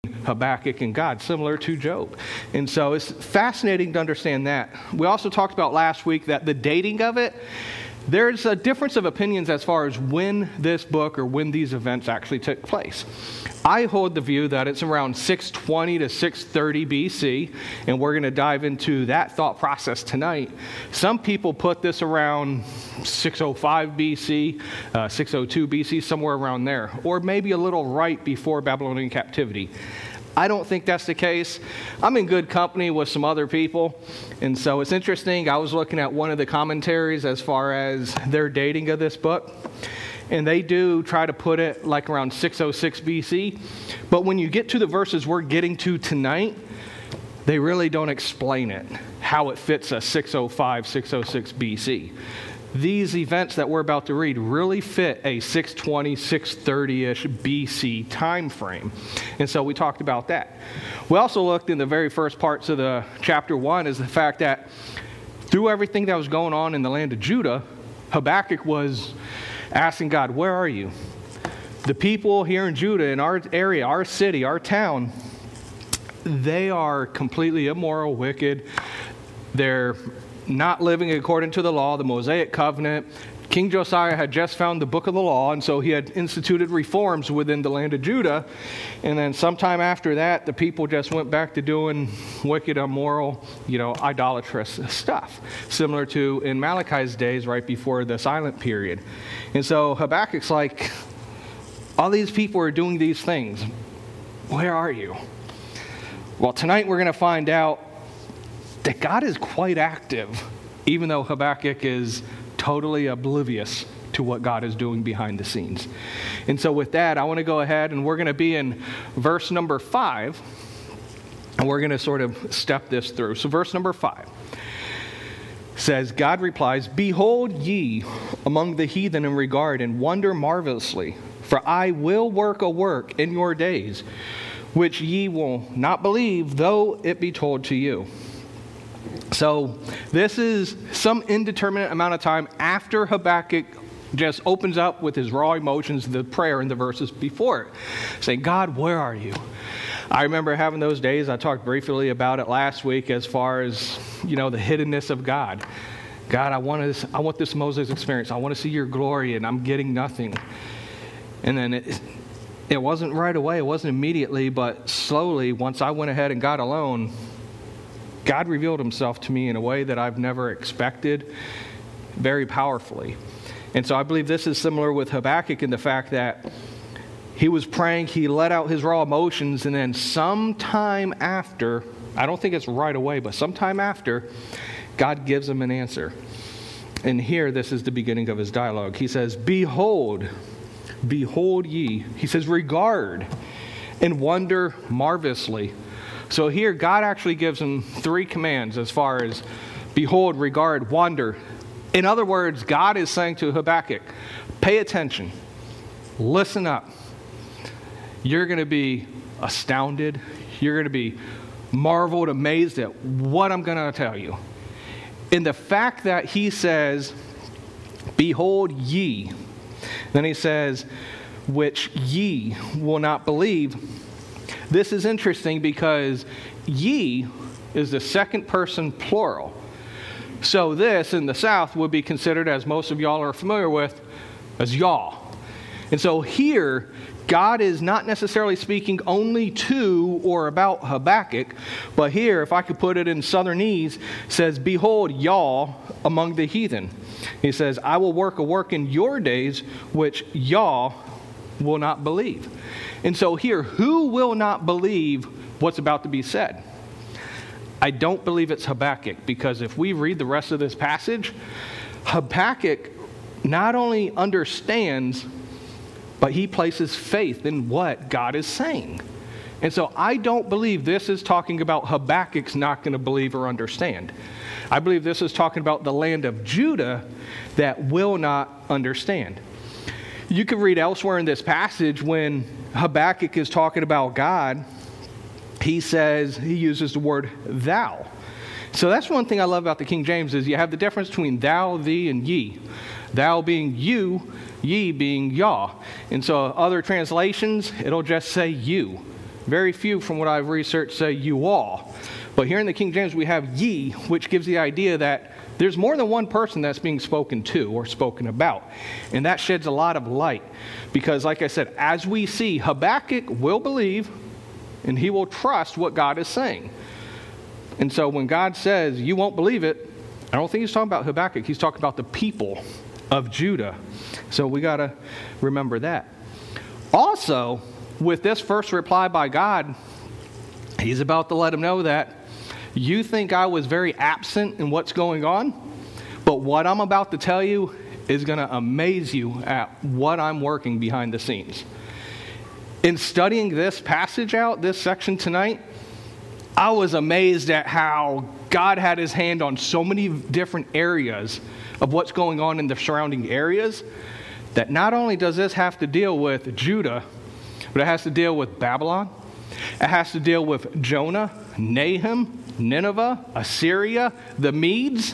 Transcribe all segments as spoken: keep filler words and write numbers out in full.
Habakkuk and God, similar to Job. And so it's fascinating to understand that. We also talked about last week that the dating of it, there's a difference of opinions as far as when this book or when these events actually took place. I hold the view that it's around six twenty to six thirty B C, and we're going to dive into that thought process tonight. Some people put this around six oh five B C, uh, six oh two B C, somewhere around there, or maybe a little right before Babylonian captivity. I don't think that's the case. I'm in good company with some other people, and so it's interesting. I was looking at one of the commentaries as far as their dating of this book, and they do try to put it like around six oh six B C, but when you get to the verses we're getting to tonight, they really don't explain it, how it fits a six oh five, six oh six B C. These events that we're about to read really fit a six twenty, six thirty-ish B C time frame. And so we talked about that. We also looked in the very first parts of the chapter one is the fact that through everything that was going on in the land of Judah, Habakkuk was asking God, where are you? The people here in Judah, in our area, our city, our town, they are completely immoral, wicked. They're not living according to the law, the Mosaic covenant. King Josiah had just found the book of the law, and so he had instituted reforms within the land of Judah. And then sometime after that, the people just went back to doing wicked, immoral, you know, idolatrous stuff, similar to in Malachi's days right before the silent period. And so Habakkuk's like, all these people are doing these things. Where are you? Well, tonight we're going to find out that God is quite active, even though Habakkuk is totally oblivious to what God is doing behind the scenes. And so with that, I want to go ahead and we're going to be in verse number five, and we're going to sort of step this through. So verse number five says, God replies, behold ye among the heathen in regard and wonder marvelously, for I will work a work in your days, which ye will not believe, though it be told to you. So this is some indeterminate amount of time after Habakkuk just opens up with his raw emotions, the prayer in the verses before it, saying, God, where are you? I remember having those days. I talked briefly about it last week as far as, you know, the hiddenness of God. God, I want this, I want this Moses experience. I want to see your glory, and I'm getting nothing. And then it, it wasn't right away. It wasn't immediately, but slowly, once I went ahead and got alone, God revealed himself to me in a way that I've never expected, very powerfully. And so I believe this is similar with Habakkuk in the fact that he was praying, he let out his raw emotions, and then sometime after, I don't think it's right away, but sometime after, God gives him an answer. And here, this is the beginning of his dialogue. He says, behold, behold ye. He says, regard and wonder marvelously. So here, God actually gives him three commands as far as behold, regard, wonder. In other words, God is saying to Habakkuk, pay attention, listen up. You're going to be astounded. You're going to be marveled, amazed at what I'm going to tell you. In the fact that he says, behold ye, then he says, which ye will not believe. This is interesting because ye is the second person plural. So this in the South would be considered, as most of y'all are familiar with, as y'all. And so here, God is not necessarily speaking only to or about Habakkuk, but here, if I could put it in Southernese, says, behold, y'all among the heathen. He says, I will work a work in your days, which y'all will not believe. And so here, who will not believe what's about to be said? I don't believe it's Habakkuk, because if we read the rest of this passage, Habakkuk not only understands, but he places faith in what God is saying. And so I don't believe this is talking about Habakkuk's not going to believe or understand. I believe this is talking about the land of Judah that will not understand. You can read elsewhere in this passage when Habakkuk is talking about God, he says, he uses the word thou. So that's one thing I love about the King James is you have the difference between thou, thee, and ye. Thou being you, ye being Yah. And so other translations, it'll just say you. Very few from what I've researched say you all. But here in the King James we have ye, which gives the idea that there's more than one person that's being spoken to or spoken about. And that sheds a lot of light. Because like I said, as we see, Habakkuk will believe and he will trust what God is saying. And so when God says you won't believe it, I don't think he's talking about Habakkuk. He's talking about the people of Judah. So we got to remember that. Also, with this first reply by God, he's about to let him know that you think I was very absent in what's going on, but what I'm about to tell you is going to amaze you at what I'm working behind the scenes. In studying this passage out, this section tonight, I was amazed at how God had his hand on so many different areas of what's going on in the surrounding areas, that not only does this have to deal with Judah, but it has to deal with Babylon. It has to deal with Jonah, Nahum, Nineveh, Assyria, the Medes.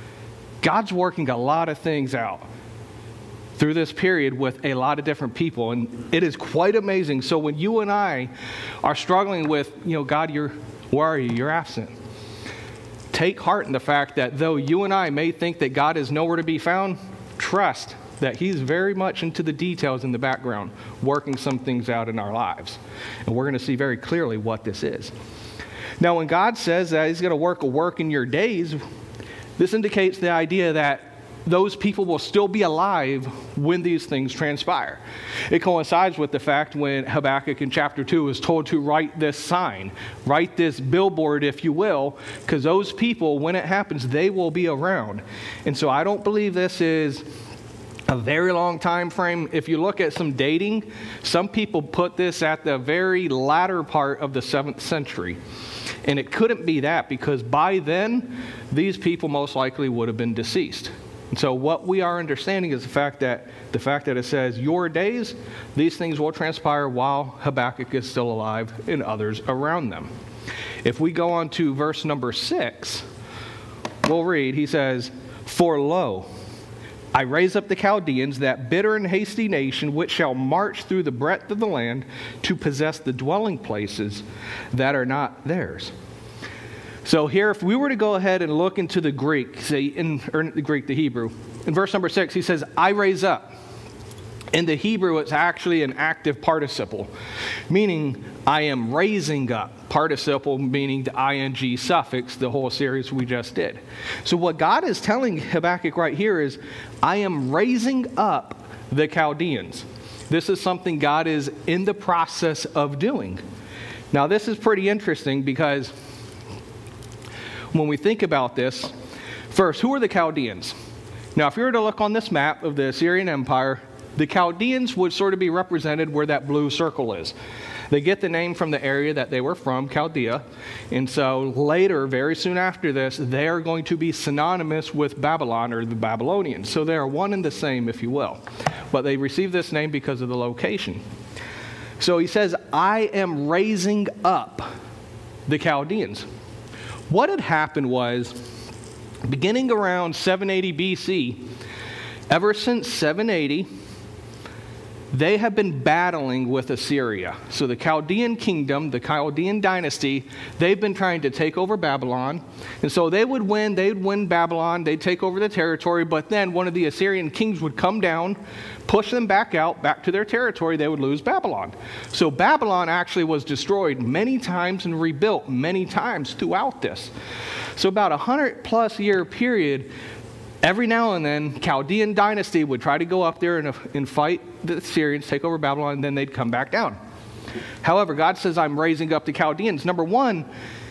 God's working a lot of things out through this period with a lot of different people, and it is quite amazing. So when you and I are struggling with, you know, God, you're, where are you? You're absent. Take heart in the fact that though you and I may think that God is nowhere to be found, trust that he's very much into the details in the background, working some things out in our lives. And we're going to see very clearly what this is. Now, when God says that he's going to work a work in your days, this indicates the idea that those people will still be alive when these things transpire. It coincides with the fact when Habakkuk in chapter two is told to write this sign, write this billboard, if you will, because those people, when it happens, they will be around. And so I don't believe this is a very long time frame. If you look at some dating, some people put this at the very latter part of the seventh century. And it couldn't be that, because by then, these people most likely would have been deceased. And so what we are understanding is the fact that the fact that it says your days, these things will transpire while Habakkuk is still alive and others around them. If we go on to verse number six, we'll read, he says, "For lo, I raise up the Chaldeans, that bitter and hasty nation, which shall march through the breadth of the land to possess the dwelling places that are not theirs." So here, if we were to go ahead and look into the Greek, say in or the Greek, the Hebrew, in verse number six, he says, "I raise up." In the Hebrew, it's actually an active participle, meaning I am raising up. Participle meaning the ing suffix, the whole series we just did. So what God is telling Habakkuk right here is, I am raising up the Chaldeans. This is something God is in the process of doing. Now this is pretty interesting, because when we think about this, first, who are the Chaldeans? Now if you were to look on this map of the Assyrian Empire, the Chaldeans would sort of be represented where that blue circle is. They get the name from the area that they were from, Chaldea. And so later, very soon after this, they are going to be synonymous with Babylon, or the Babylonians. So they are one and the same, if you will. But they received this name because of the location. So he says, I am raising up the Chaldeans. What had happened was, beginning around seven eighty B C, ever since seven eighty, they have been battling with Assyria. So the Chaldean kingdom, the Chaldean dynasty, they've been trying to take over Babylon. And so they would win, they'd win Babylon, they'd take over the territory, but then one of the Assyrian kings would come down, push them back out, back to their territory, they would lose Babylon. So Babylon actually was destroyed many times and rebuilt many times throughout this. So about a hundred plus year period, every now and then, Chaldean dynasty would try to go up there and, and fight the Assyrians, take over Babylon, and then they'd come back down. However, God says, I'm raising up the Chaldeans. Number one,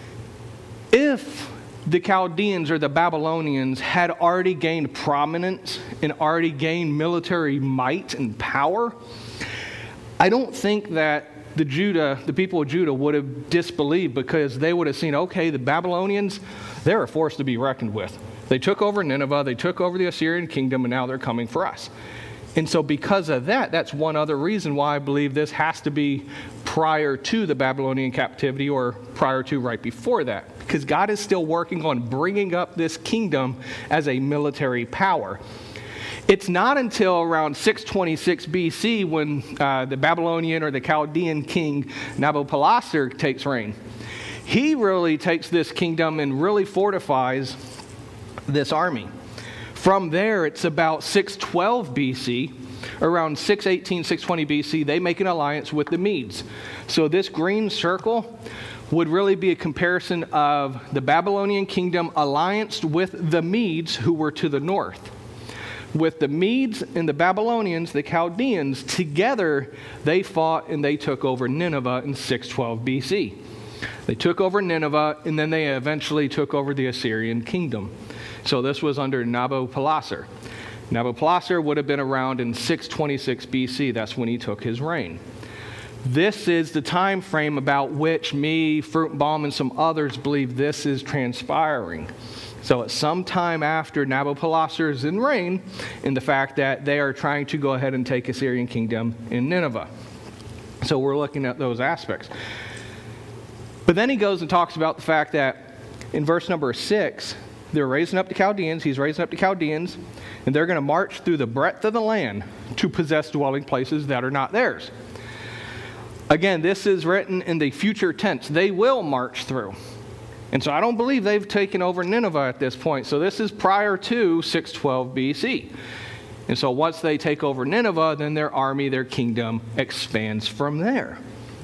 if the Chaldeans or the Babylonians had already gained prominence and already gained military might and power, I don't think that the Judah, the people of Judah would have disbelieved, because they would have seen, okay, the Babylonians, they're a force to be reckoned with. They took over Nineveh, they took over the Assyrian kingdom, and now they're coming for us. And so because of that, that's one other reason why I believe this has to be prior to the Babylonian captivity, or prior to right before that. Because God is still working on bringing up this kingdom as a military power. It's not until around six twenty-six B C when uh, the Babylonian or the Chaldean king Nabopolassar takes reign. He really takes this kingdom and really fortifies this army. From there, it's about six twelve B C. Around six eighteen, six twenty B C, they make an alliance with the Medes. So this green circle would really be a comparison of the Babylonian kingdom allianced with the Medes, who were to the north. With the Medes and the Babylonians, the Chaldeans, together they fought and they took over Nineveh in six twelve B C. They took over Nineveh, and then they eventually took over the Assyrian kingdom. So this was under Nabopolassar. Nabopolassar would have been around in six twenty-six B C. That's when he took his reign. This is the time frame about which me, Fruchtenbaum, and some others believe this is transpiring. So it's some time after Nabopolassar is in reign, in the fact that they are trying to go ahead and take Assyrian kingdom in Nineveh. So we're looking at those aspects. But then he goes and talks about the fact that in verse number six, they're raising up the Chaldeans, he's raising up the Chaldeans, and they're going to march through the breadth of the land to possess dwelling places that are not theirs. Again, this is written in the future tense. They will march through. And so I don't believe they've taken over Nineveh at this point. So this is prior to six twelve B C. And so once they take over Nineveh, then their army, their kingdom expands from there.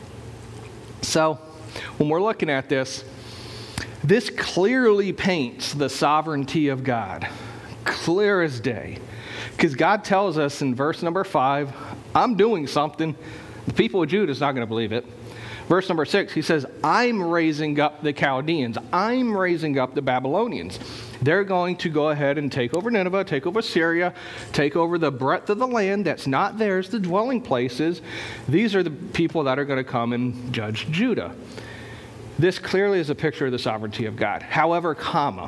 So when we're looking at this, this clearly paints the sovereignty of God. Clear as day. Because God tells us in verse number five, I'm doing something. The people of Judah is not going to believe it. Verse number six, he says, I'm raising up the Chaldeans. I'm raising up the Babylonians. They're going to go ahead and take over Nineveh, take over Syria, take over the breadth of the land that's not theirs, the dwelling places. These are the people that are going to come and judge Judah. This clearly is a picture of the sovereignty of God. However, comma,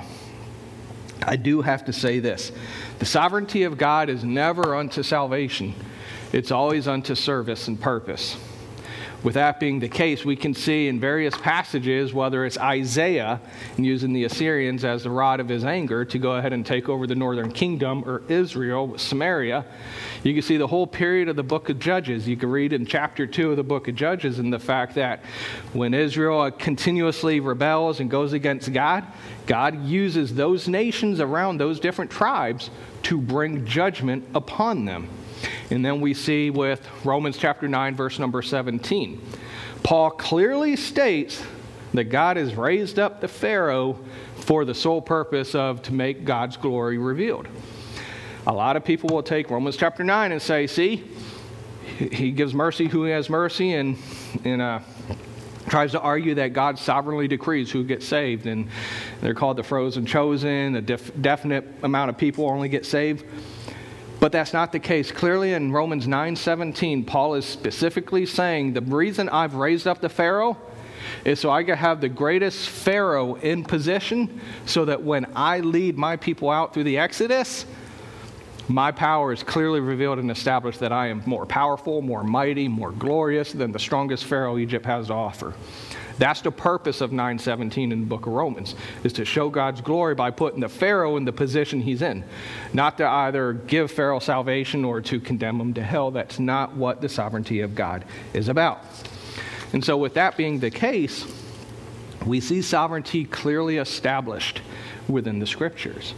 I do have to say this. The sovereignty of God is never unto salvation. It's always unto service and purpose. With that being the case, we can see in various passages, whether it's Isaiah and using the Assyrians as the rod of his anger to go ahead and take over the northern kingdom, or Israel, Samaria. You can see the whole period of the book of Judges. You can read in chapter two of the book of Judges, and the fact that when Israel continuously rebels and goes against God, God uses those nations around those different tribes to bring judgment upon them. And then we see with Romans chapter nine, verse number seventeen, Paul clearly states that God has raised up the Pharaoh for the sole purpose of to make God's glory revealed. A lot of people will take Romans chapter nine and say, see, he gives mercy who he has mercy, and, and uh, tries to argue that God sovereignly decrees who gets saved. And they're called the frozen chosen. A def- definite amount of people only get saved. But that's not the case. Clearly in Romans nine seventeen, Paul is specifically saying the reason I've raised up the Pharaoh is so I can have the greatest Pharaoh in position, so that when I lead my people out through the Exodus, my power is clearly revealed and established that I am more powerful, more mighty, more glorious than the strongest Pharaoh Egypt has to offer. That's the purpose of nine seventeen in the book of Romans, is to show God's glory by putting the Pharaoh in the position he's in. Not to either give Pharaoh salvation or to condemn him to hell. That's not what the sovereignty of God is about. And so with that being the case, we see sovereignty clearly established within the Scriptures.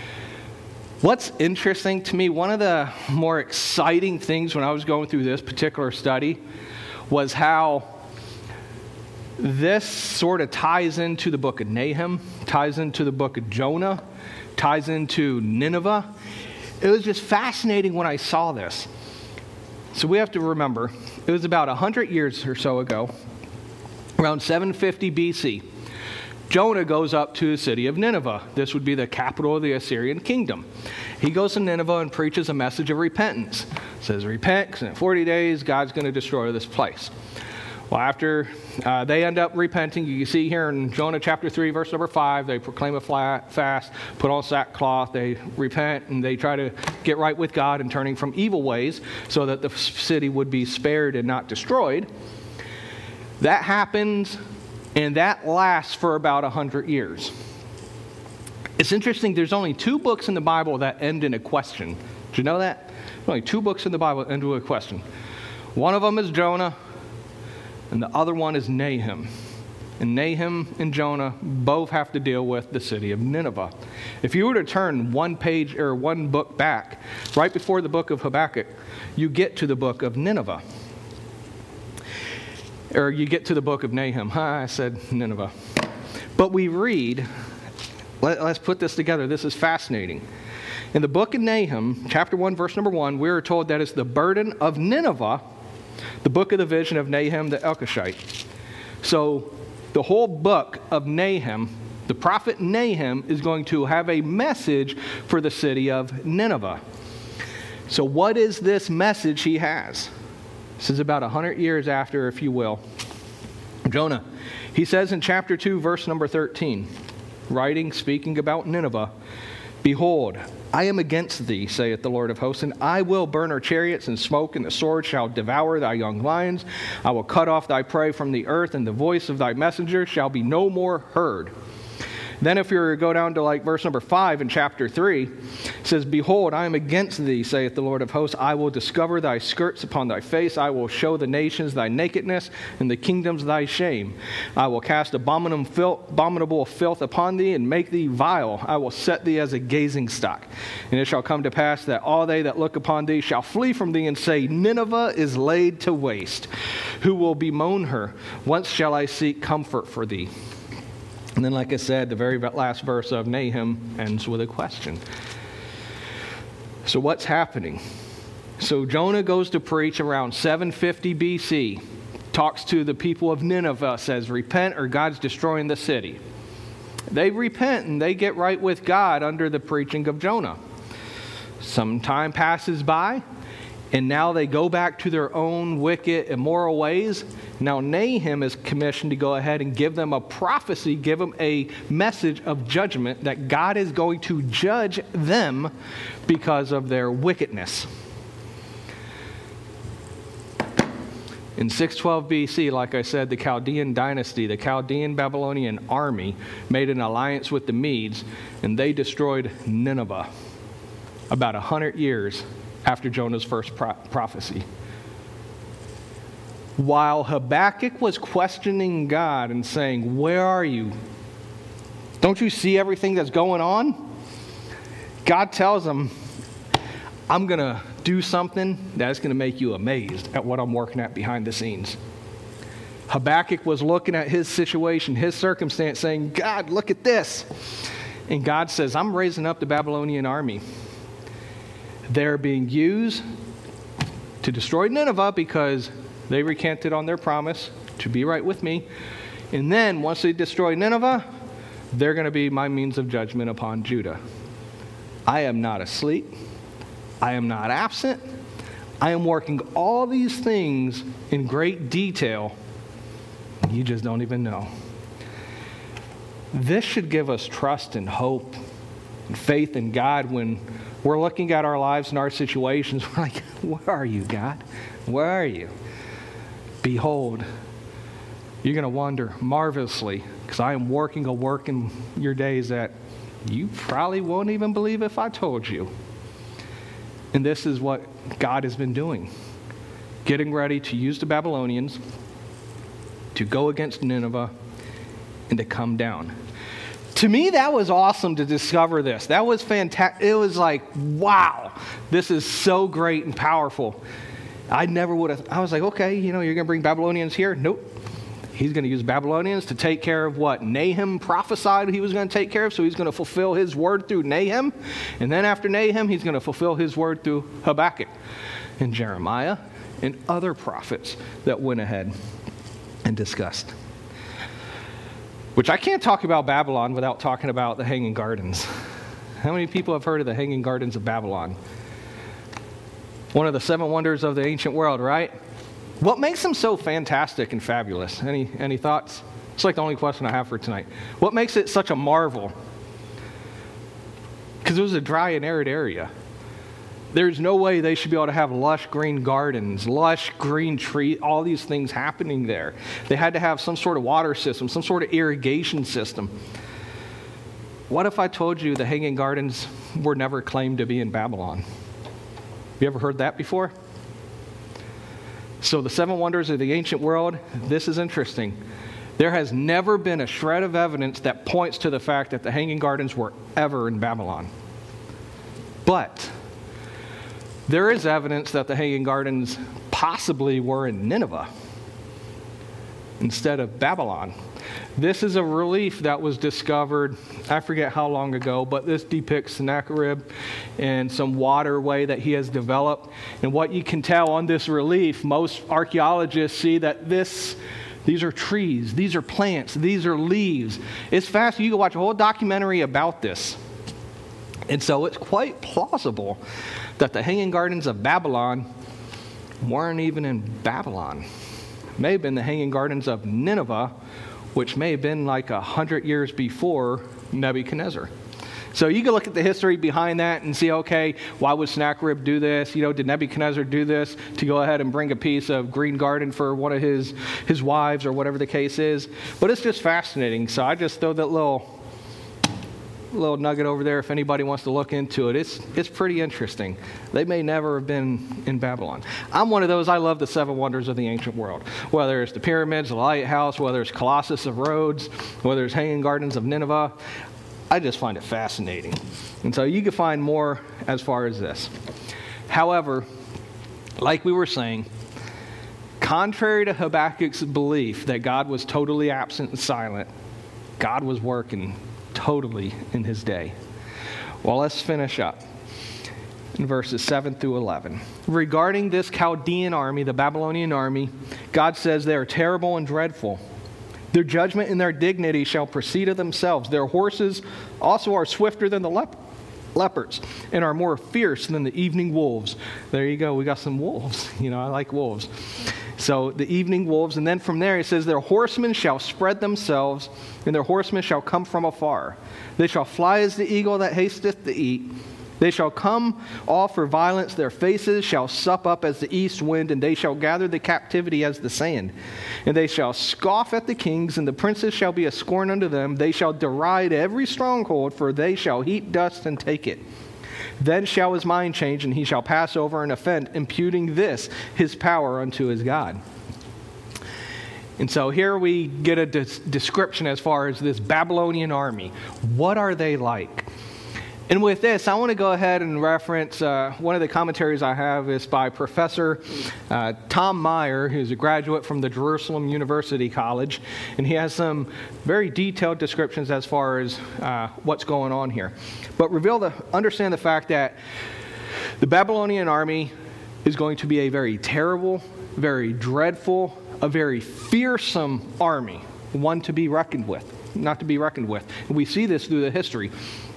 What's interesting to me, one of the more exciting things when I was going through this particular study was how this sort of ties into the book of Nahum, ties into the book of Jonah, ties into Nineveh. It was just fascinating when I saw this. So we have to remember, it was about one hundred years or so ago, around seven fifty B C. Jonah goes up to the city of Nineveh. This would be the capital of the Assyrian kingdom. He goes to Nineveh and preaches a message of repentance. Says, repent, because in forty days, God's going to destroy this place. Well, after uh, they end up repenting, you can see here in Jonah chapter three, verse number five, they proclaim a flat fast, put on sackcloth, they repent, and they try to get right with God and turning from evil ways so that the city would be spared and not destroyed. That happens, and that lasts for about one hundred years. It's interesting, there's only two books in the Bible that end in a question. Did you know that? There's only two books in the Bible that end with a question. One of them is Jonah, and the other one is Nahum. And Nahum and Jonah both have to deal with the city of Nineveh. If you were to turn one page or one book back, right before the book of Habakkuk, you get to the book of Nineveh. Or you get to the book of Nahum. Huh, I said Nineveh. But we read, let, let's put this together. This is fascinating. In the book of Nahum, chapter one, verse number one, we are told that it's the burden of Nineveh, the book of the vision of Nahum the Elkoshite. So the whole book of Nahum, the prophet Nahum, is going to have a message for the city of Nineveh. So what is this message he has? This is about one hundred years after, if you will, Jonah. He says in chapter two, verse number thirteen, writing, speaking about Nineveh, "Behold, I am against thee, saith the Lord of hosts, and I will burn her chariots and smoke, and the sword shall devour thy young lions. I will cut off thy prey from the earth, and the voice of thy messenger shall be no more heard." Then if you were to go down to like verse number five in chapter three, it says, "Behold, I am against thee, saith the Lord of hosts. I will discover thy skirts upon thy face. I will show the nations thy nakedness, and the kingdoms thy shame. I will cast abominable filth upon thee, and make thee vile. I will set thee as a gazing stock. And it shall come to pass that all they that look upon thee shall flee from thee, and say, Nineveh is laid to waste. Who will bemoan her? Whence shall I seek comfort for thee?" And then, like I said, the very last verse of Nahum ends with a question. So what's happening? So Jonah goes to preach around seven fifty B C, talks to the people of Nineveh, says, "Repent or God's destroying the city." They repent and they get right with God under the preaching of Jonah. Some time passes by, and now they go back to their own wicked, immoral ways. Now Nahum is commissioned to go ahead and give them a prophecy, give them a message of judgment that God is going to judge them because of their wickedness. In six twelve B C, like I said, the Chaldean dynasty, the Chaldean Babylonian army, made an alliance with the Medes, and they destroyed Nineveh about one hundred years after Jonah's first pro- prophecy. While Habakkuk was questioning God and saying, "Where are you? Don't you see everything that's going on?" God tells him, "I'm going to do something that's going to make you amazed at what I'm working at behind the scenes." Habakkuk was looking at his situation, his circumstance, saying, "God, look at this." And God says, "I'm raising up the Babylonian army. They're being used to destroy Nineveh because they recanted on their promise to be right with me. And then once they destroy Nineveh, they're going to be my means of judgment upon Judah. I am not asleep. I am not absent. I am working all these things in great detail. You just don't even know." This should give us trust and hope and faith in God when we're looking at our lives and our situations. We're like, "Where are you, God? Where are you?" Behold, you're going to wonder marvelously, because I am working a work in your days that you probably won't even believe if I told you. And this is what God has been doing, getting ready to use the Babylonians to go against Nineveh and to come down. To me, that was awesome to discover this. That was fantastic. It was like, wow, this is so great and powerful. I never would have, I was like, okay, you know, you're going to bring Babylonians here? Nope. He's going to use Babylonians to take care of what Nahum prophesied he was going to take care of. So he's going to fulfill his word through Nahum. And then after Nahum, he's going to fulfill his word through Habakkuk and Jeremiah and other prophets that went ahead and discussed. Which I can't talk about Babylon without talking about the Hanging Gardens. How many people have heard of the Hanging Gardens of Babylon? One of the seven wonders of the ancient world, right? What makes them so fantastic and fabulous? Any any thoughts? It's like the only question I have for tonight. What makes it such a marvel? Because it was a dry and arid area. There's no way they should be able to have lush green gardens, lush green tree, all these things happening there. They had to have some sort of water system, some sort of irrigation system. What if I told you the Hanging Gardens were never claimed to be in Babylon? You ever heard that before? So the seven wonders of the ancient world, this is interesting. There has never been a shred of evidence that points to the fact that the Hanging Gardens were ever in Babylon. But there is evidence that the Hanging Gardens possibly were in Nineveh instead of Babylon. This is a relief that was discovered, I forget how long ago, but this depicts Sennacherib and some waterway that he has developed. And what you can tell on this relief, most archaeologists see that this, these are trees, these are plants, these are leaves. It's fast. You can watch a whole documentary about this. And so it's quite plausible that the Hanging Gardens of Babylon weren't even in Babylon. It may have been the Hanging Gardens of Nineveh, which may have been like a hundred years before Nebuchadnezzar. So you can look at the history behind that and see, okay, why would Sennacherib do this? You know, did Nebuchadnezzar do this to go ahead and bring a piece of green garden for one of his, his wives or whatever the case is? But it's just fascinating. So I just throw that little little nugget over there if anybody wants to look into it. It's it's pretty interesting. They may never have been in Babylon. I'm one of those. I love the seven wonders of the ancient world. Whether it's the pyramids, the lighthouse, whether it's Colossus of Rhodes, whether it's Hanging Gardens of Nineveh, I just find it fascinating. And so you can find more as far as this. However, like we were saying, contrary to Habakkuk's belief that God was totally absent and silent, God was working totally in his day. Well, let's finish up in verses seven through eleven. Regarding this Chaldean army, the Babylonian army, God says they are terrible and dreadful. Their judgment and their dignity shall proceed of themselves. Their horses also are swifter than the lep- leopards and are more fierce than the evening wolves. There you go. We got some wolves. You know, I like wolves. So the evening wolves, and then from there it says, their horsemen shall spread themselves, and their horsemen shall come from afar. They shall fly as the eagle that hasteth to eat. They shall come off for violence. Their faces shall sup up as the east wind, and they shall gather the captivity as the sand. And they shall scoff at the kings, and the princes shall be a scorn unto them. They shall deride every stronghold, for they shall heap dust and take it. Then shall his mind change, and he shall pass over and offend, imputing this, his power, unto his God. And so here we get a des- description as far as this Babylonian army. What are they like? And with this, I want to go ahead and reference uh, one of the commentaries I have is by Professor uh, Tom Meyer, who's a graduate from the Jerusalem University College, and he has some very detailed descriptions as far as uh, what's going on here. But reveal the understand the fact that the Babylonian army is going to be a very terrible, very dreadful, a very fearsome army, one to be reckoned with, not to be reckoned with. And we see this through the history.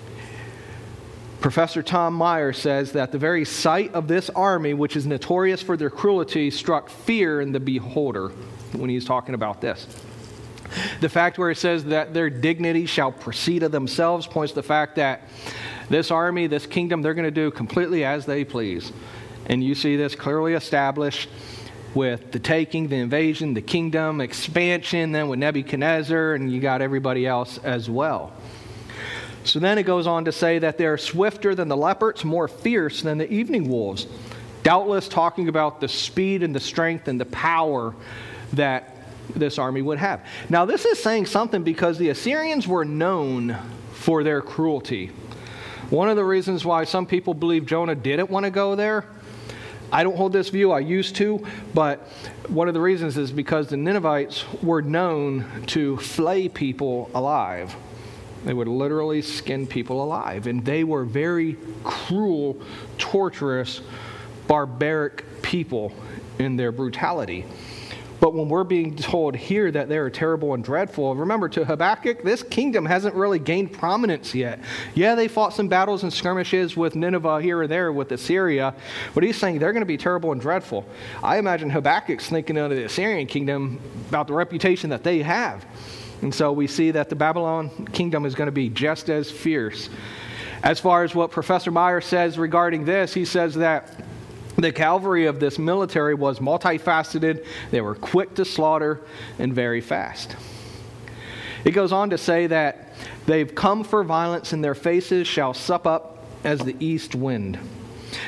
Professor Tom Meyer says that the very sight of this army, which is notorious for their cruelty, struck fear in the beholder when he's talking about this. The fact where it says that their dignity shall proceed of themselves points to the fact that this army, this kingdom, they're going to do completely as they please. And you see this clearly established with the taking, the invasion, the kingdom, expansion, then with Nebuchadnezzar, and you got everybody else as well. So then it goes on to say that they're swifter than the leopards, more fierce than the evening wolves. Doubtless talking about the speed and the strength and the power that this army would have. Now this is saying something because the Assyrians were known for their cruelty. One of the reasons why some people believe Jonah didn't want to go there, I don't hold this view, I used to, but one of the reasons is because the Ninevites were known to flay people alive. They would literally skin people alive. And they were very cruel, torturous, barbaric people in their brutality. But when we're being told here that they're terrible and dreadful, remember to Habakkuk, this kingdom hasn't really gained prominence yet. Yeah, they fought some battles and skirmishes with Nineveh here or there with Assyria, but he's saying they're going to be terrible and dreadful. I imagine Habakkuk's thinking of the Assyrian kingdom about the reputation that they have. And so we see that the Babylon kingdom is going to be just as fierce. As far as what Professor Meyer says regarding this, he says that the cavalry of this military was multifaceted, they were quick to slaughter, and very fast. It goes on to say that they've come for violence, and their faces shall sup up as the east wind.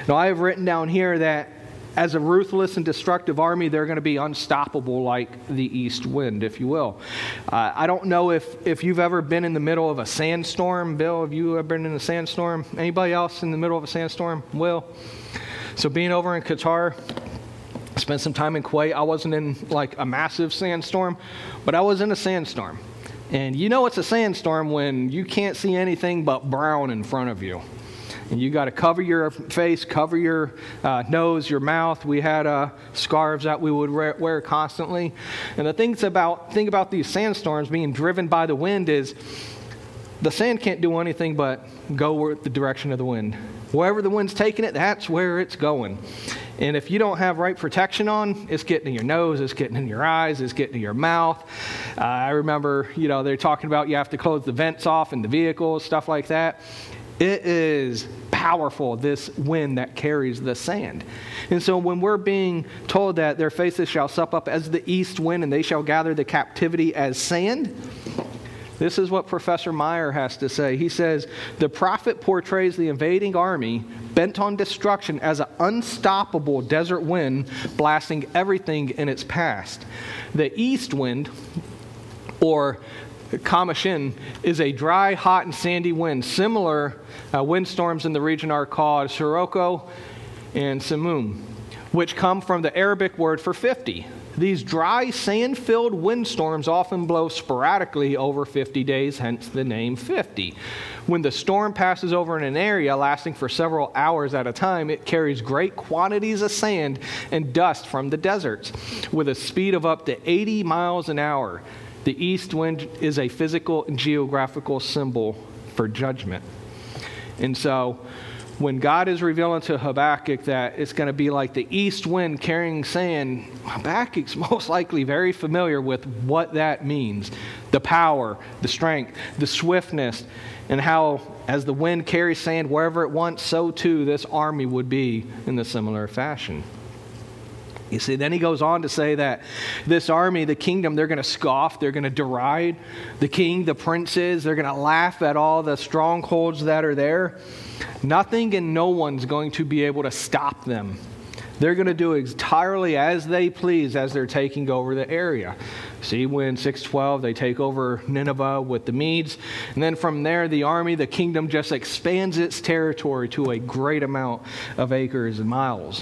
Now, I have written down here that as a ruthless and destructive army, they're going to be unstoppable like the east wind, if you will. Uh, I don't know if, if you've ever been in the middle of a sandstorm. Bill, have you ever been in a sandstorm? Anybody else in the middle of a sandstorm? Will? So being over in Qatar, spent some time in Kuwait. I wasn't in like a massive sandstorm, but I was in a sandstorm. And you know it's a sandstorm when you can't see anything but brown in front of you. And you got to cover your face, cover your uh, nose, your mouth. We had uh, scarves that we would wear, wear constantly. And the things about thing about these sandstorms being driven by the wind is the sand can't do anything but go the direction of the wind. Wherever the wind's taking it, that's where it's going. And if you don't have right protection on, it's getting in your nose, it's getting in your eyes, it's getting in your mouth. Uh, I remember, you know, they're talking about you have to close the vents off in the vehicle, stuff like that. It is powerful, this wind that carries the sand. And so when we're being told that their faces shall sup up as the east wind and they shall gather the captivity as sand, this is what Professor Meyer has to say. He says, the prophet portrays the invading army bent on destruction as an unstoppable desert wind blasting everything in its path. The east wind, or Kamashin, is a dry, hot, and sandy wind. Similar uh, windstorms in the region are called Sirocco and Samum, which come from the Arabic word for fifty. These dry, sand-filled windstorms often blow sporadically over fifty days, hence the name fifty. When the storm passes over in an area lasting for several hours at a time, it carries great quantities of sand and dust from the deserts with a speed of up to eighty miles an hour. The east wind is a physical and geographical symbol for judgment. And so when God is revealing to Habakkuk that it's going to be like the east wind carrying sand, Habakkuk's most likely very familiar with what that means. The power, the strength, the swiftness, and how as the wind carries sand wherever it wants, so too this army would be in the similar fashion. You see, then he goes on to say that this army, the kingdom, they're going to scoff, they're going to deride the king, the princes, they're going to laugh at all the strongholds that are there. Nothing and no one's going to be able to stop them. They're going to do entirely as they please as they're taking over the area. See, when six twelve, they take over Nineveh with the Medes. And then from there, the army, the kingdom just expands its territory to a great amount of acres and miles.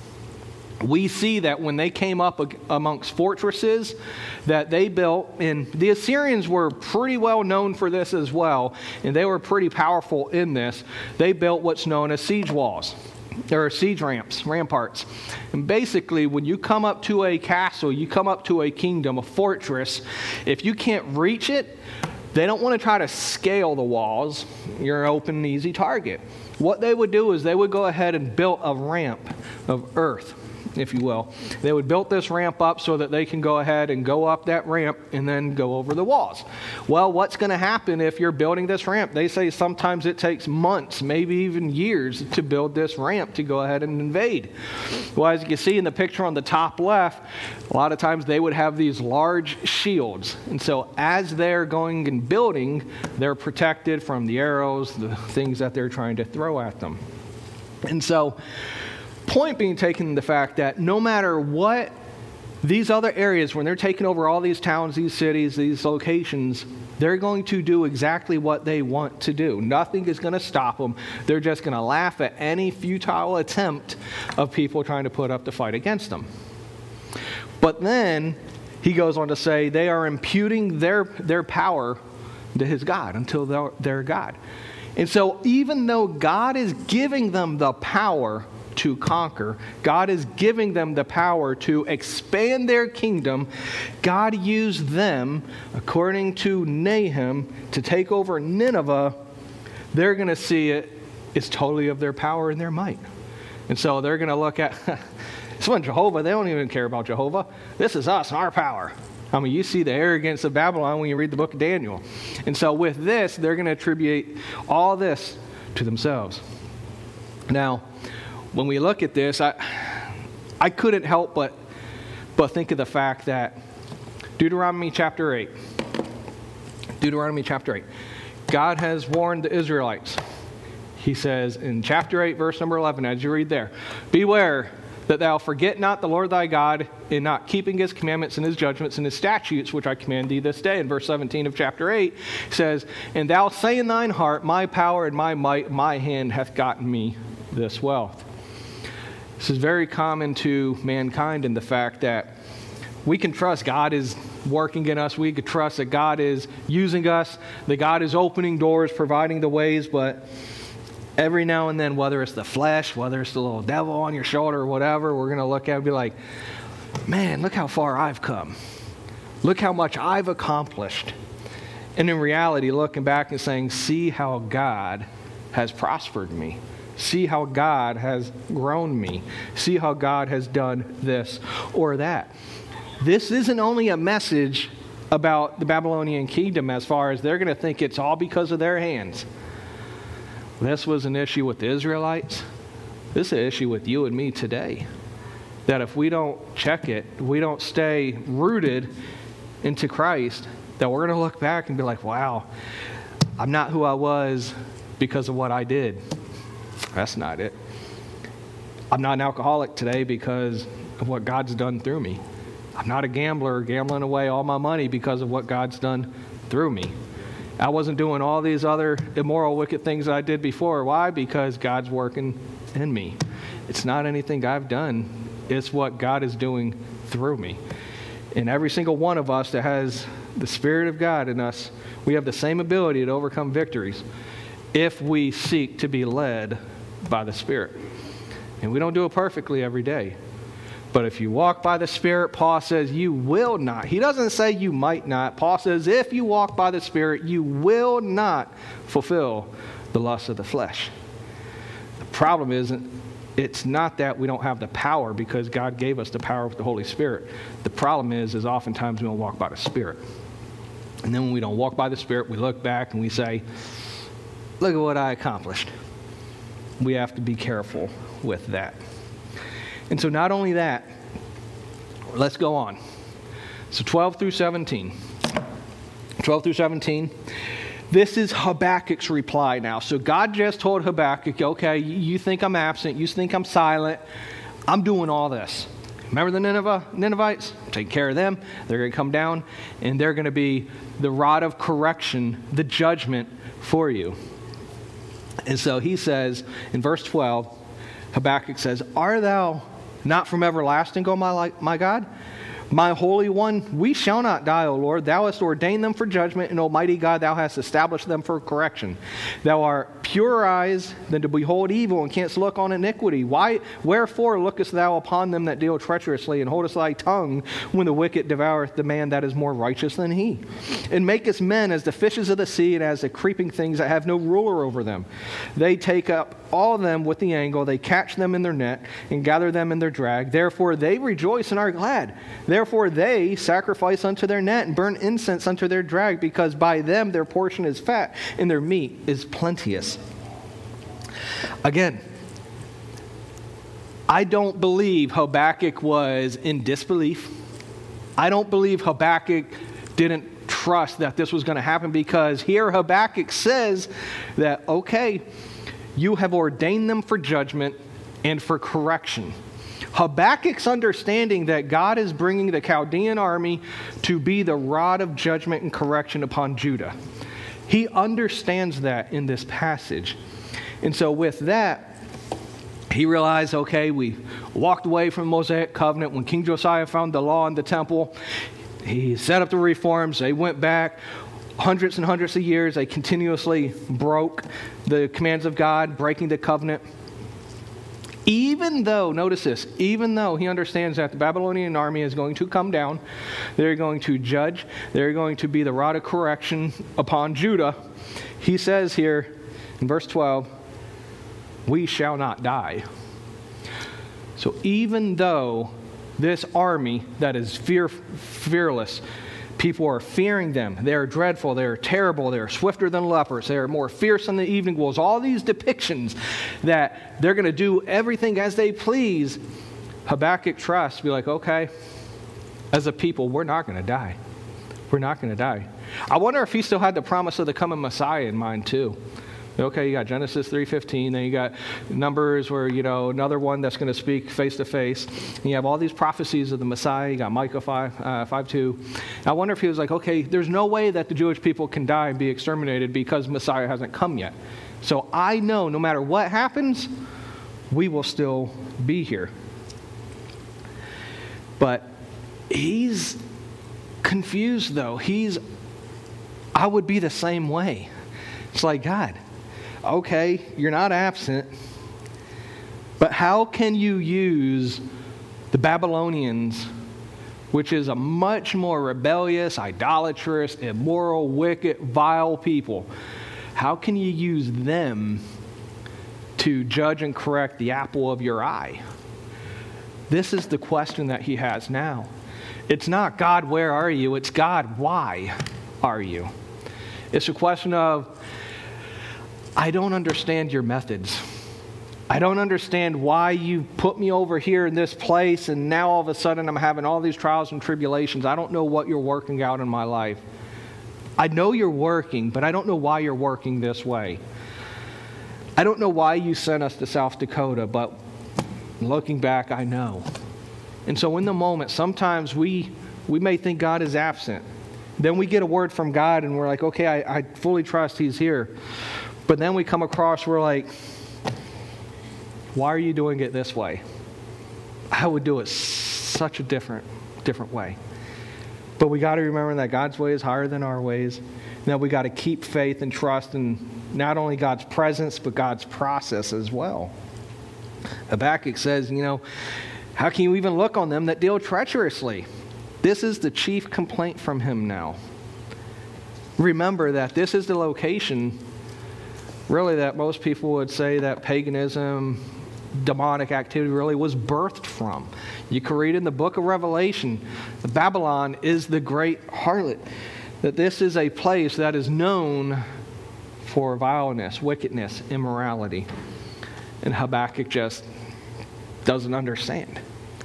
We see that when they came up amongst fortresses that they built, and the Assyrians were pretty well known for this as well, and they were pretty powerful in this. They built what's known as siege walls, or siege ramps, ramparts. And basically, when you come up to a castle, you come up to a kingdom, a fortress, if you can't reach it, they don't want to try to scale the walls. You're an open and easy target. What they would do is they would go ahead and build a ramp of earth, if you will. They would build this ramp up so that they can go ahead and go up that ramp and then go over the walls. Well, what's going to happen if you're building this ramp? They say sometimes it takes months, maybe even years, to build this ramp to go ahead and invade. Well, as you can see in the picture on the top left, a lot of times they would have these large shields. And so as they're going and building, they're protected from the arrows, the things that they're trying to throw at them. And so point being taken the fact that no matter what these other areas, when they're taking over all these towns, these cities, these locations, they're going to do exactly what they want to do. Nothing is going to stop them. They're just going to laugh at any futile attempt of people trying to put up the fight against them. But then he goes on to say they are imputing their, their power to his God until they're, they're God. And so even though God is giving them the power to conquer, God is giving them the power to expand their kingdom, God used them, according to Nahum, to take over Nineveh. They're going to see it is totally of their power and their might. And so they're going to look at, this one Jehovah, they don't even care about Jehovah. This is us, our power. I mean, you see the arrogance of Babylon when you read the book of Daniel. And so with this, they're going to attribute all this to themselves. Now, when we look at this, I I couldn't help but but think of the fact that Deuteronomy chapter eight, Deuteronomy chapter eight, God has warned the Israelites. He says in chapter eight, verse number eleven, as you read there, beware that thou forget not the Lord thy God in not keeping his commandments and his judgments and his statutes, which I command thee this day. In verse seventeen of chapter eight, it says, and thou say in thine heart, my power and my might, my hand hath gotten me this wealth. This is very common to mankind in the fact that we can trust God is working in us. We can trust that God is using us, that God is opening doors, providing the ways, but every now and then, whether it's the flesh, whether it's the little devil on your shoulder or whatever, we're going to look at it and be like, man, look how far I've come. Look how much I've accomplished. And in reality, looking back and saying, see how God has prospered me. See how God has grown me. See how God has done this or that. This isn't only a message about the Babylonian kingdom as far as they're going to think it's all because of their hands. This was an issue with the Israelites. This is an issue with you and me today. That if we don't check it, we don't stay rooted into Christ, that we're going to look back and be like, wow, I'm not who I was because of what I did. That's not it. I'm not an alcoholic today because of what God's done through me. I'm not a gambler gambling away all my money because of what God's done through me. I wasn't doing all these other immoral, wicked things that I did before. Why? Because God's working in me. It's not anything I've done. It's what God is doing through me. And every single one of us that has the Spirit of God in us, we have the same ability to overcome victories if we seek to be led by the Spirit. And we don't do it perfectly every day. But if you walk by the Spirit, Paul says you will not. He doesn't say you might not. Paul says if you walk by the Spirit, you will not fulfill the lust of the flesh. The problem isn't, it's not that we don't have the power because God gave us the power of the Holy Spirit. The problem is, is oftentimes we don't walk by the Spirit. And then when we don't walk by the Spirit, we look back and we say, look at what I accomplished. We have to be careful with that. And so not only that, let's go on. So twelve through seventeen. twelve through seventeen. This is Habakkuk's reply now. So God just told Habakkuk, okay, you think I'm absent. You think I'm silent. I'm doing all this. Remember the Nineveh, Ninevites? I'm taking care of them. They're going to come down, and they're going to be the rod of correction, the judgment for you. And so he says in verse twelve, Habakkuk says, art thou not from everlasting, O my, my God? My Holy One, we shall not die, O Lord. Thou hast ordained them for judgment, and Almighty God, thou hast established them for correction. Thou art purer eyes than to behold evil, and canst look on iniquity. Why? Wherefore lookest thou upon them that deal treacherously, and holdest thy tongue when the wicked devoureth the man that is more righteous than he? And makest men as the fishes of the sea, and as the creeping things that have no ruler over them. They take up all of them with the angle, they catch them in their net, and gather them in their drag. Therefore they rejoice and are glad. Therefore they sacrifice unto their net, and burn incense unto their drag, because by them their portion is fat, and their meat is plenteous. Again, I don't believe Habakkuk was in disbelief. I don't believe Habakkuk didn't trust that this was going to happen, because here Habakkuk says that, okay, you have ordained them for judgment and for correction. Habakkuk's understanding that God is bringing the Chaldean army to be the rod of judgment and correction upon Judah. He understands that in this passage. And so with that, he realized, okay, we walked away from the Mosaic covenant. When King Josiah found the law in the temple, he set up the reforms. They went back hundreds and hundreds of years. They continuously broke the commands of God, breaking the covenant. Even though, notice this, even though he understands that the Babylonian army is going to come down, they're going to judge, they're going to be the rod of correction upon Judah, he says here in verse twelve, we shall not die. So even though this army that is fear, fearless, people are fearing them. They are dreadful. They are terrible. They are swifter than leopards. They are more fierce than the evening wolves. All these depictions that they're going to do everything as they please. Habakkuk trusts, be like, okay, as a people, we're not going to die. We're not going to die. I wonder if he still had the promise of the coming Messiah in mind too. Okay, you got Genesis three fifteen, then you got Numbers where, you know, another one that's going to speak face to face. And you have all these prophecies of the Messiah. You got Micah five, uh, five two. I wonder if he was like, okay, there's no way that the Jewish people can die and be exterminated because Messiah hasn't come yet. So I know no matter what happens, we will still be here. But he's confused though. He's, I would be the same way. It's like, God, okay, you're not absent, but how can you use the Babylonians, which is a much more rebellious, idolatrous, immoral, wicked, vile people, how can you use them to judge and correct the apple of your eye? This is the question that he has now. It's not, God, where are you? It's, God, why are you? It's a question of, I don't understand your methods. I don't understand why you put me over here in this place and now all of a sudden I'm having all these trials and tribulations. I don't know what you're working out in my life. I know you're working, but I don't know why you're working this way. I don't know why you sent us to South Dakota, but looking back, I know. And so in the moment, sometimes we we may think God is absent. Then we get a word from God and we're like, okay, I, I fully trust he's here. But then we come across, we're like, why are you doing it this way? I would do it such a different, different way. But we got to remember that God's way is higher than our ways. And that we got to keep faith and trust in not only God's presence, but God's process as well. Habakkuk says, you know, how can you even look on them that deal treacherously? This is the chief complaint from him now. Remember that this is the location, really, that most people would say that paganism, demonic activity really was birthed from. You can read in the book of Revelation, that Babylon is the great harlot, that this is a place that is known for vileness, wickedness, immorality. And Habakkuk just doesn't understand.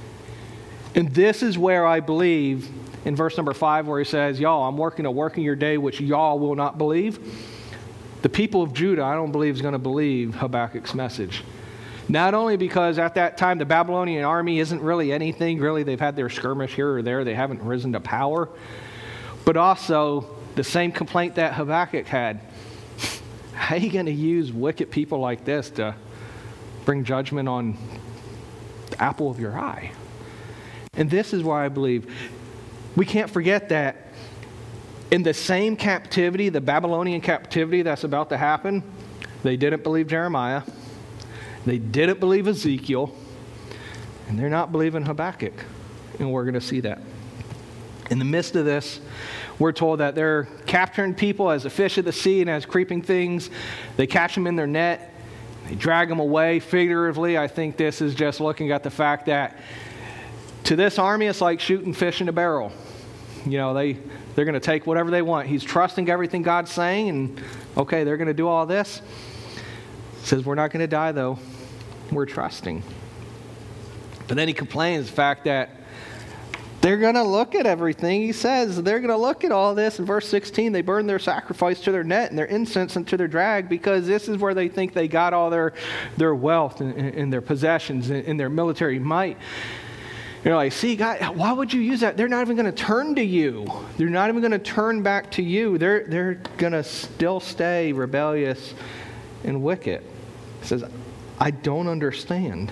And this is where I believe, in verse number five, where he says, y'all, I'm working a work in your day which y'all will not believe. The people of Judah, I don't believe, is going to believe Habakkuk's message. Not only because at that time the Babylonian army isn't really anything, really they've had their skirmish here or there, they haven't risen to power, but also the same complaint that Habakkuk had. How are you going to use wicked people like this to bring judgment on the apple of your eye? And this is why I believe we can't forget that in the same captivity, the Babylonian captivity that's about to happen, they didn't believe Jeremiah, they didn't believe Ezekiel, and they're not believing Habakkuk. And we're going to see that. In the midst of this, we're told that they're capturing people as a fish of the sea and as creeping things. They catch them in their net. They drag them away. Figuratively, I think this is just looking at the fact that to this army, it's like shooting fish in a barrel. You know, they, they're going to take whatever they want. He's trusting everything God's saying, and okay, they're going to do all this. Says, we're not going to die, though. We're trusting. But then he complains the fact that they're going to look at everything. He says they're going to look at all this. In verse sixteen, they burn their sacrifice to their net and their incense into their drag, because this is where they think they got all their, their wealth and, and their possessions and, and their military might. You're like, see, God, why would you use that? They're not even going to turn to you. They're not even going to turn back to you. They're, they're going to still stay rebellious and wicked. He says, I don't understand.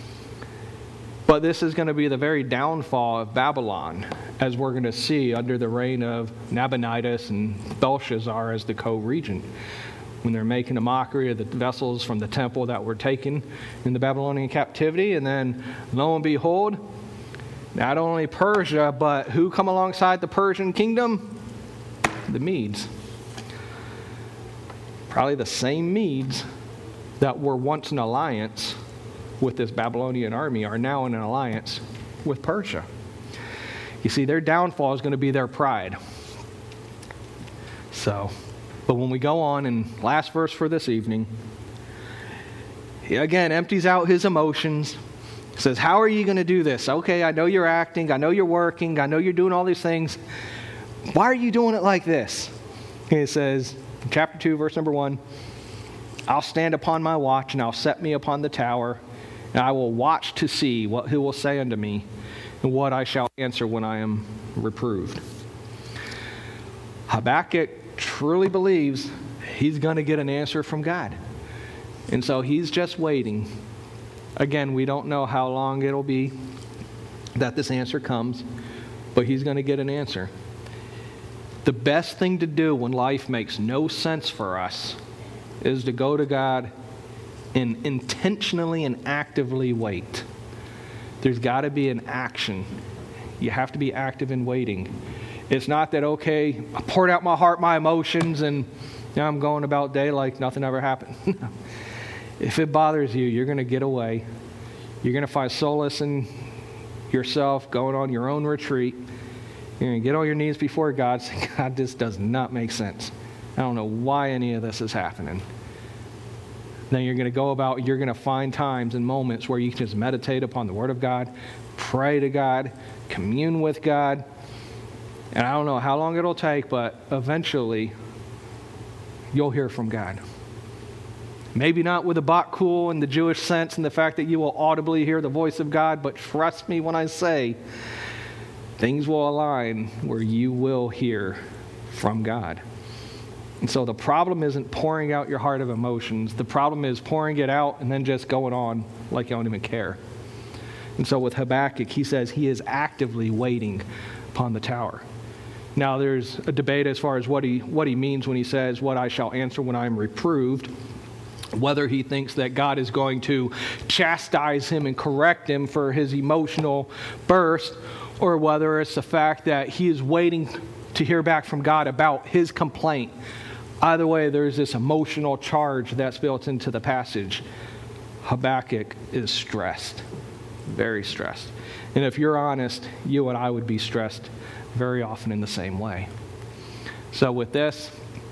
But this is going to be the very downfall of Babylon, as we're going to see under the reign of Nabonidus and Belshazzar as the co-regent, when they're making a mockery of the vessels from the temple that were taken in the Babylonian captivity. And then, lo and behold, not only Persia, but who come alongside the Persian kingdom? The Medes. Probably the same Medes that were once in alliance with this Babylonian army are now in an alliance with Persia. You see, their downfall is going to be their pride. So, but when we go on in last verse for this evening, he again empties out his emotions. Says, how are you going to do this? Okay, I know you're acting. I know you're working. I know you're doing all these things. Why are you doing it like this? And it says, chapter two, verse number one, I'll stand upon my watch, and I'll set me upon the tower, and I will watch to see what who will say unto me, and what I shall answer when I am reproved. Habakkuk truly believes he's going to get an answer from God. And so he's just waiting. Again, we don't know how long it'll be that this answer comes, but he's going to get an answer. The best thing to do when life makes no sense for us is to go to God and intentionally and actively wait. There's got to be an action. You have to be active in waiting. It's not that, okay, I poured out my heart, my emotions, and now I'm going about day like nothing ever happened. If it bothers you, you're going to get away. You're going to find solace in yourself, going on your own retreat. You're going to get on your knees before God, saying, God, this does not make sense. I don't know why any of this is happening. Then you're going to go about, you're going to find times and moments where you can just meditate upon the Word of God, pray to God, commune with God. And I don't know how long it'll take, but eventually you'll hear from God. Maybe not with a bakul in the Jewish sense and the fact that you will audibly hear the voice of God, but trust me when I say things will align where you will hear from God. And so the problem isn't pouring out your heart of emotions. The problem is pouring it out and then just going on like you don't even care. And so with Habakkuk, he says he is actively waiting upon the tower. Now there's a debate as far as what he what he means when he says, what I shall answer when I am reproved. Whether he thinks that God is going to chastise him and correct him for his emotional burst, or whether it's the fact that he is waiting to hear back from God about his complaint. Either way, there's this emotional charge that's built into the passage. Habakkuk is stressed, very stressed. And if you're honest, you and I would be stressed very often in the same way. So with this,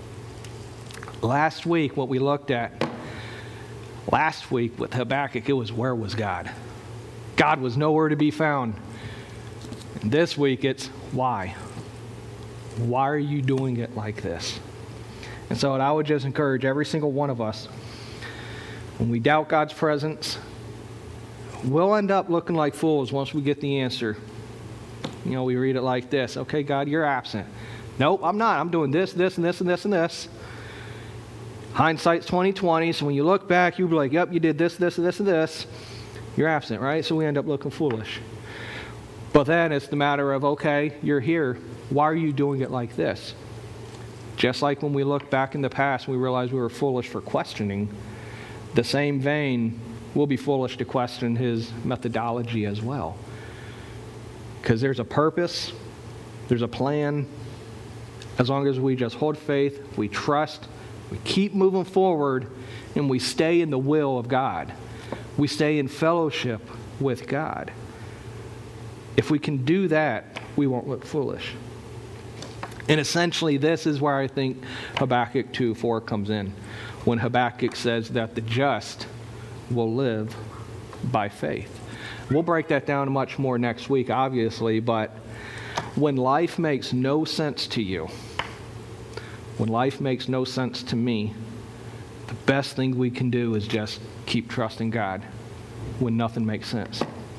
last week, what we looked at, last week with Habakkuk, it was where was God? God was nowhere to be found. And this week, it's why? Why are you doing it like this? And so I would just encourage every single one of us, when we doubt God's presence, we'll end up looking like fools once we get the answer. You know, we read it like this. Okay, God, you're absent. Nope, I'm not. I'm doing this, this, and this, and this, and this. Hindsight's twenty twenty, so when you look back, you'll be like, yep, you did this, this, and this, and this. You're absent, right? So we end up looking foolish. But then it's the matter of, okay, you're here. Why are you doing it like this? Just like when we look back in the past, we realize we were foolish for questioning. The same vein, we'll be foolish to question his methodology as well. Because there's a purpose, there's a plan. As long as we just hold faith, we trust, we keep moving forward, and we stay in the will of God. We stay in fellowship with God. If we can do that, we won't look foolish. And essentially, this is where I think Habakkuk two four comes in. When Habakkuk says that the just will live by faith. We'll break that down much more next week, obviously, but when life makes no sense to you, when life makes no sense to me, the best thing we can do is just keep trusting God when nothing makes sense.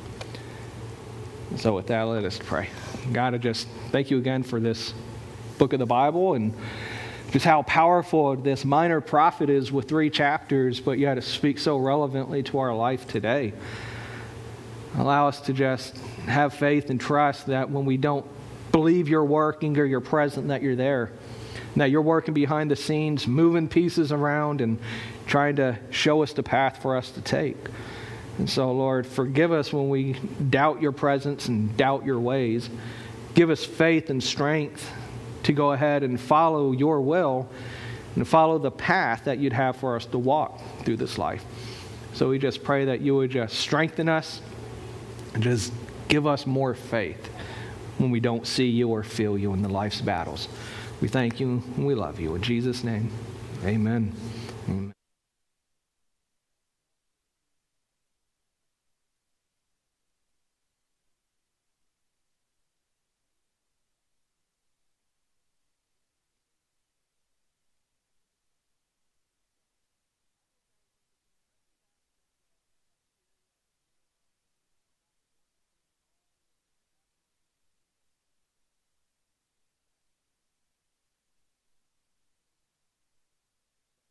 So with that, let us pray. God, I just thank you again for this book of the Bible and just how powerful this minor prophet is with three chapters, but yet it speaks so relevantly to our life today. Allow us to just have faith and trust that when we don't believe you're working or you're present, that you're there. That you're working behind the scenes, moving pieces around and trying to show us the path for us to take. And so, Lord, forgive us when we doubt your presence and doubt your ways. Give us faith and strength to go ahead and follow your will and follow the path that you'd have for us to walk through this life. So we just pray that you would just strengthen us and just give us more faith when we don't see you or feel you in the life's battles. We thank you and we love you. In Jesus' name, amen. Amen.